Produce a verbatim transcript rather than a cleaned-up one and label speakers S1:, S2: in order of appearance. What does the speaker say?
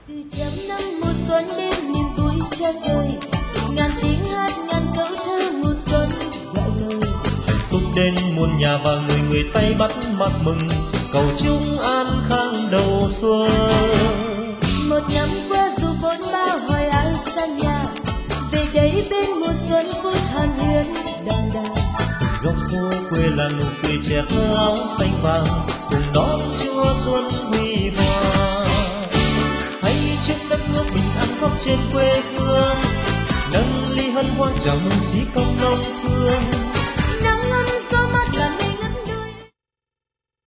S1: từ trăm năm mùa xuân đến niềm vui tràn đời, ngàn tiếng hát ngàn câu thơ mùa xuân gọi lời.
S2: Hạnh phúc đến muôn nhà và người người tay bắt mặt mừng, cầu chúng an khang đầu xuân.
S1: Một năm qua dù bốn ba hoài áo xa nhà, về đây bên mùa xuân vui hân hoan đàn đàn.
S2: Góc phố quê là nụ cười trẻ thơ áo xanh vàng, cùng đón Chúa xuân huy hoàng. Hãy chúc đất nước bình an khắp trên quê hương, nâng ly hân hoan chào mừng sĩ công nông thương.